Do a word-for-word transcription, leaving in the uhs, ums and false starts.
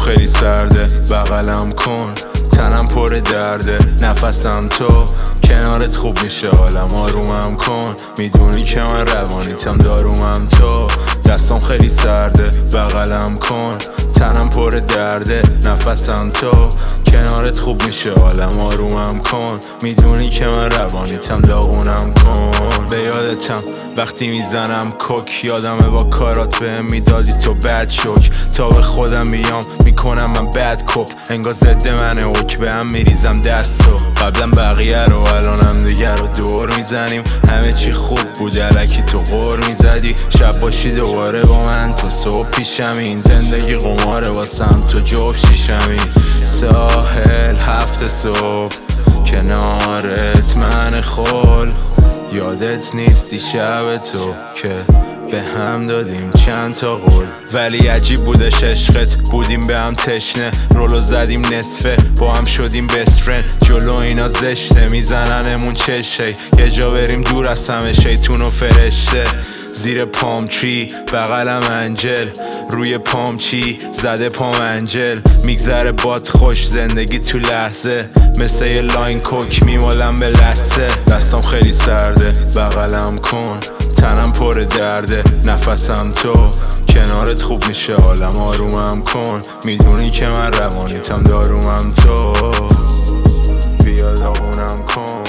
خیلی سرده بغلم کن، تنم پر درده، نفسم تو، کنارت خوب میشه حالم، آرومم کن، میدونی که من روانیتم، دارومم تو. دستم خیلی سرده بغلم کن، تنم پر درده، نفسم تو، کنارت خوب میشه حالم، آرومم کن، میدونی که من روانیتم، داغونم کن. به یادتم وقتی میزنم کوک، یادمه با کارات بهم میدادی تو بد شک، تا به خودم میام میکنم من بد کپ، انگار ضد منه اوک، به هم میریزم دستو. قبلا بقیه رو الانم دیگر رو دور میزنیم، همه چی خوب بود الکی تو غور میزدی، شب باشی دوباره با من تو صبح پیشمی، این زندگی قماره واسم تو جوب شیشمی. ساحل هفت صبح کنارت من خول، یادت نیستی شب تو که به هم دادیم چند تا قول، ولی عجیب بودش عشقت، بودیم به هم تشنه، رولو زدیم نصفه، با هم شدیم بست فرند، جلو اینا زشته میزننمون چشه، یه جا بریم دور از همه شیطون و فرشته. زیر پام تری بغلم انجل، روی پام چی زده پام انجل، میگذره باد خوش زندگی تو لحظه، مثل یه لاین کوک میمالم به لسه. دستم خیلی سرده بغلم کن، تنم پر درده، نفسم تو، کنارت خوب میشه حالم، آرومم کن، میدونی که من روانیتم، دارومم تو. بیا داغونم کن.